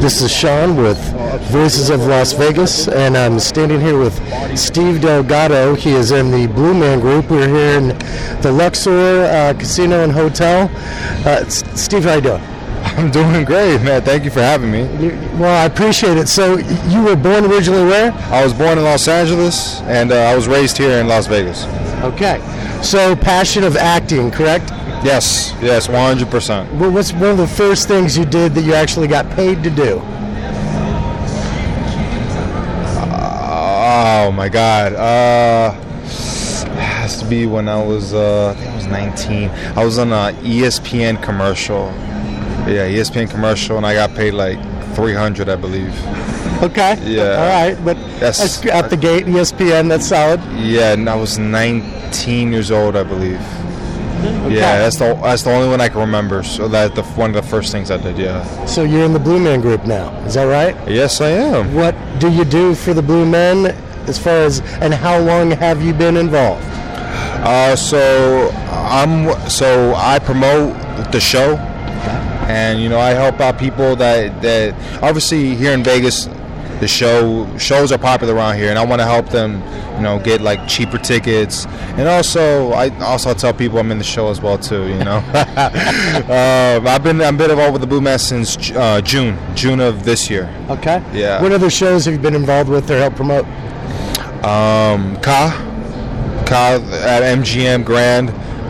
This is Sean with Voices of Las Vegas, and I'm standing here with Steve Delgado. He is in the Blue Man Group. We're here in the Luxor Casino and Hotel. Steve, how you doing? I'm doing great, man. Thank you for having me. Well, I appreciate it. So, you were born originally where? I was born in Los Angeles, and I was raised here in Las Vegas. Okay. So, passion of acting, correct? Yes, 100%. Well, what's one of the first things you did that you actually got paid to do? Oh my God. It has to be when I was, I think I was 19. I was on an ESPN commercial. Yeah, ESPN commercial, and I got paid like $300, I believe. Okay. Yeah. All right, but that's out the gate, ESPN, that's solid. Yeah, and I was 19 years old, I believe. Okay. Yeah, that's the only one I can remember. So that's one of the first things I did. Yeah. So you're in the Blue Man Group now, is that right? Yes, I am. What do you do for the Blue Men, and how long have you been involved? So I promote the show, and I help out people that obviously here in Vegas, the shows are popular around here, and I want to help them, get like cheaper tickets, and I tell people I'm in the show as well too. I've been involved with the Blue Man since June of this year. Okay. Yeah. What other shows have you been involved with or helped promote? Ka at MGM Grand.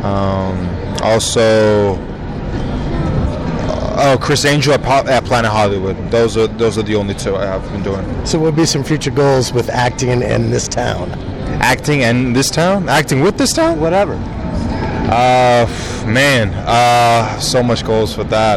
Also. Chris Angel at Planet Hollywood. Those are the only two I have been doing. So what would be some future goals with acting in this town? Acting in this town? Acting with this town? Whatever. So much goals for that.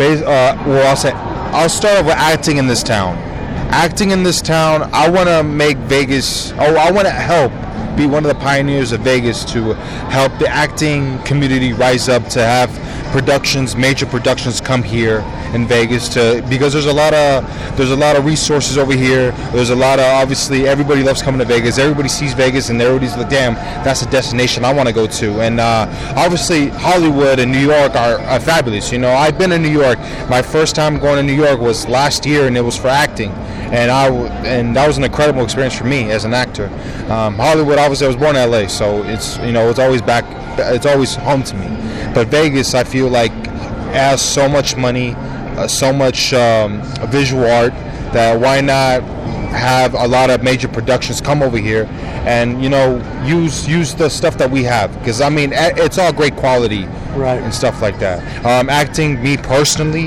I'll start off with acting in this town. Acting in this town, I want to make Vegas. I want to help be one of the pioneers of Vegas to help the acting community rise up, to have major productions come here in Vegas, because there's a lot of resources over here. There's a lot of, obviously everybody loves coming to Vegas. Everybody sees Vegas and everybody's like, damn, that's a destination I want to go to. And obviously Hollywood and New York are fabulous. I've been in New York. My first time going to New York was last year, and it was for acting. And that was an incredible experience for me as an actor. Hollywood, obviously, I was born in LA, so it's it's always home to me. But Vegas, I feel like, has so much money, so much visual art, that why not have a lot of major productions come over here and use the stuff that we have, because it's all great quality, right, and stuff like that. Acting, me personally.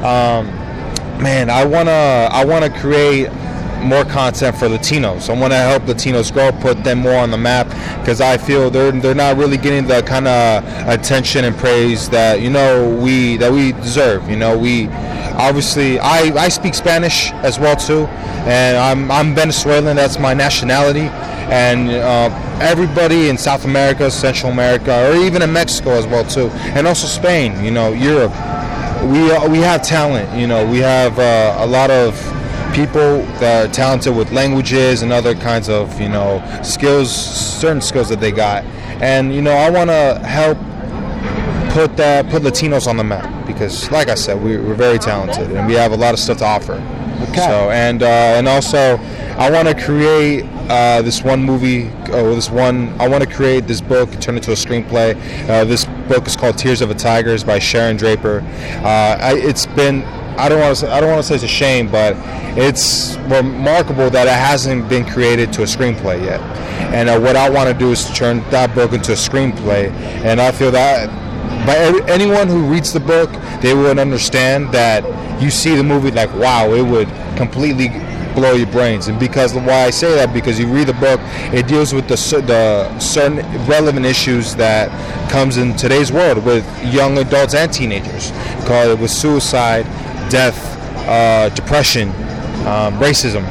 I wanna create more content for Latinos. I want to help Latinos grow, put them more on the map, because I feel they're not really getting the kind of attention and praise that we deserve. We obviously I speak Spanish as well too, and I'm Venezuelan. That's my nationality, and everybody in South America, Central America, or even in Mexico as well too, and also Spain. Europe. We have talent. We have a lot of people that are talented with languages and other kinds of skills, certain skills that they got, and I want to help put Latinos on the map, because like I said, we're very talented and we have a lot of stuff to offer. Okay. So and also I want to create this one movie, I want to create this book, turn it into a screenplay. This book is called Tears of a Tiger. It's by Sharon Draper. It's been, I don't want to say it's a shame, but it's remarkable that it hasn't been created to a screenplay yet. And what I want to do is turn that book into a screenplay. And I feel that by anyone who reads the book, they would understand that you see the movie like, wow, it would completely blow your brains. And because why I say that, because you read the book, it deals with the certain relevant issues that comes in today's world with young adults and teenagers, with suicide, death, depression, racism.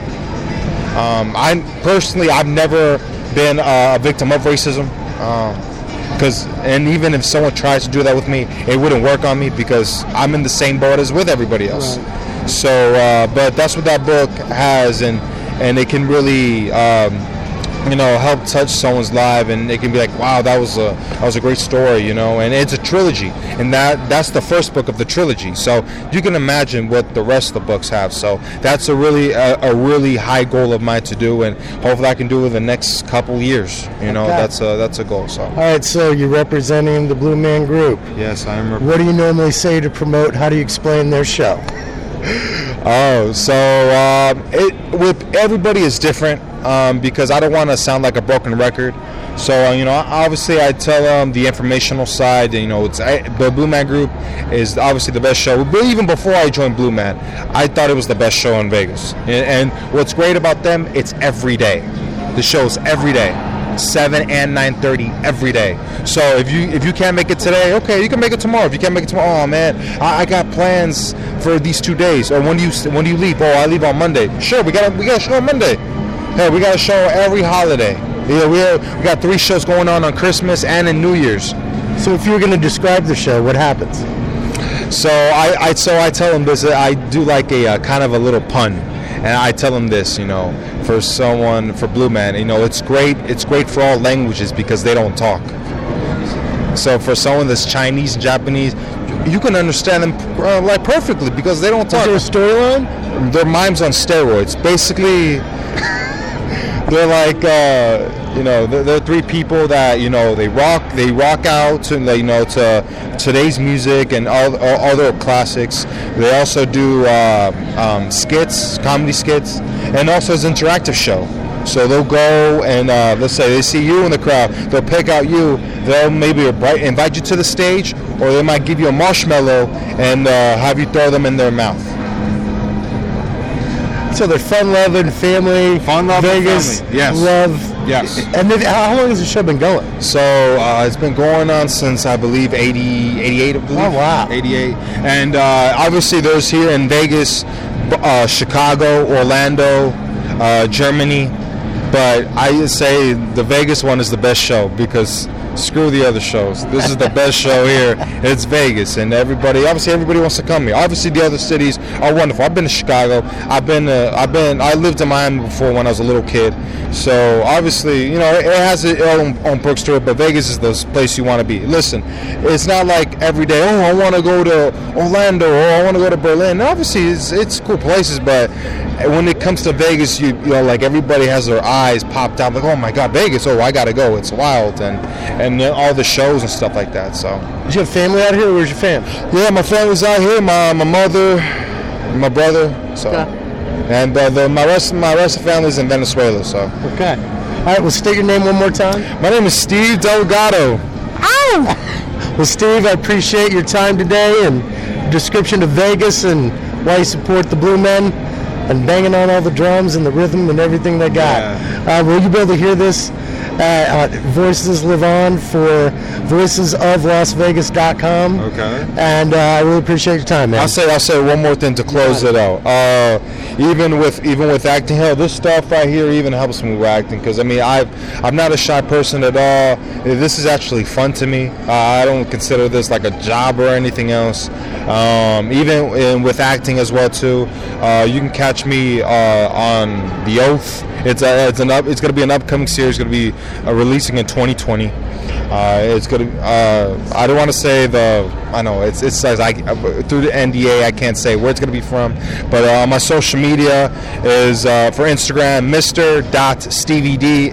I've never been a victim of racism, and even if someone tries to do that with me, it wouldn't work on me, because I'm in the same boat as with everybody else. Right. So, but that's what that book has, and it can really help touch someone's life, and it can be like, wow, that was a great story, and it's a trilogy, and that's the first book of the trilogy. So you can imagine what the rest of the books have. So that's a really high goal of mine to do, and hopefully I can do it in the next couple years. That's a goal. So. All right, so you're representing the Blue Man Group. Yes, I am. What do you normally say to promote? How do you explain their show? With everybody is different, because I don't want to sound like a broken record. So obviously I tell them the informational side. The Blue Man Group is obviously the best show. But even before I joined Blue Man, I thought it was the best show in Vegas. And what's great about them, it's every day. The show's every day, 7 and 9:30 every day. So if you can't make it today, okay, you can make it tomorrow. If you can't make it tomorrow, oh man, I got plans for these 2 days. Or when do you leave? Oh, I leave on Monday. Sure, we got a show on Monday. Hey, we got a show every holiday. We got 3 shows going on Christmas and in New Year's. So if you were going to describe the show, what happens? So I tell them this. I do like a kind of a little pun. And I tell them this, for Blue Man, it's great for all languages because they don't talk. So for someone that's Chinese and Japanese, you can understand them like perfectly because they don't talk. Is there a storyline? They're mimes on steroids. Basically, they're like, they're 3 people that, they rock out to, to today's music and all other classics. They also do skits, comedy skits, and also it's an interactive show. So they'll go and let's say they see you in the crowd, they'll pick out you, they'll maybe invite you to the stage, or they might give you a marshmallow and have you throw them in their mouth. So they're fun-loving family. Vegas, family. Yes. Love. Yes. And then, how long has the show been going? So it's been going on since, I believe, 88, I believe. Oh, wow. 88. And obviously there's here in Vegas, Chicago, Orlando, Germany. But I say the Vegas one is the best show because screw the other shows. This is the best show here. It's Vegas, and everybody wants to come here. Obviously, the other cities are wonderful. I've been to Chicago. I lived in Miami before when I was a little kid. So obviously, it has its own perks to it. But Vegas is the place you want to be. Listen, it's not like every day. Oh, I want to go to Orlando, or I want to go to Berlin. Obviously, it's cool places, but when it comes to Vegas, like everybody has their eyes popped out. Like, oh my God, Vegas! Oh, I gotta go. It's wild, and all the shows and stuff like that. So, do you have family out here? Where's your family? Yeah, my family's out here. My mother, my brother. So, okay. And my rest of the family's in Venezuela. So, okay. All right. Well, state your name one more time. My name is Steve Delgado. Ow! Well, Steve, I appreciate your time today and description of Vegas and why you support the Blue Men and banging on all the drums and the rhythm and everything they got. Yeah. Will you be able to hear this? Voices live on for voicesoflasvegas.com. Okay. And I really appreciate your time, man. I'll say one more thing to close it out. Even with acting, hell, this stuff right here even helps me with acting because I'm not a shy person at all. This is actually fun to me. I don't consider this like a job or anything else. Even with acting as well too. You can catch me on The Oath. It's going to be an upcoming series. Going to be releasing in 2020. It's going to. I don't want to say I know it says through the NDA I can't say where it's going to be from, but my social media is for Instagram Mr.StevieD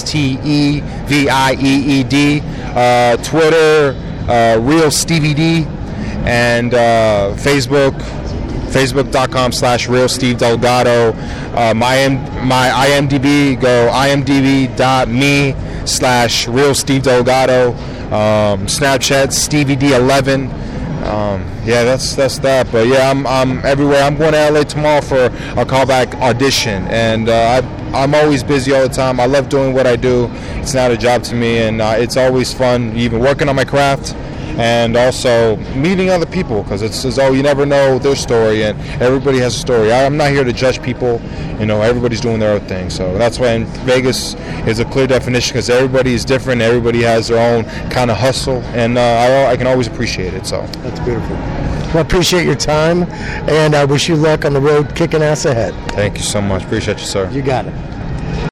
STEVIEED, Twitter Real Stevie D, and Facebook.com/Real Steve Delgado. My IMDb, go imdb.me/Real Steve Delgado. Snapchat StevieD11. That's that. But yeah, I'm everywhere. I'm going to LA tomorrow for a callback audition, and I'm always busy all the time. I love doing what I do. It's not a job to me, and it's always fun, even working on my craft. And also meeting other people because you never know their story, and everybody has a story. I'm not here to judge people. Everybody's doing their own thing. So that's why in Vegas is a clear definition because everybody is different. Everybody has their own kind of hustle, and I can always appreciate it. So that's beautiful. Well, I appreciate your time, and I wish you luck on the road kicking ass ahead. Thank you so much. Appreciate you, sir. You got it.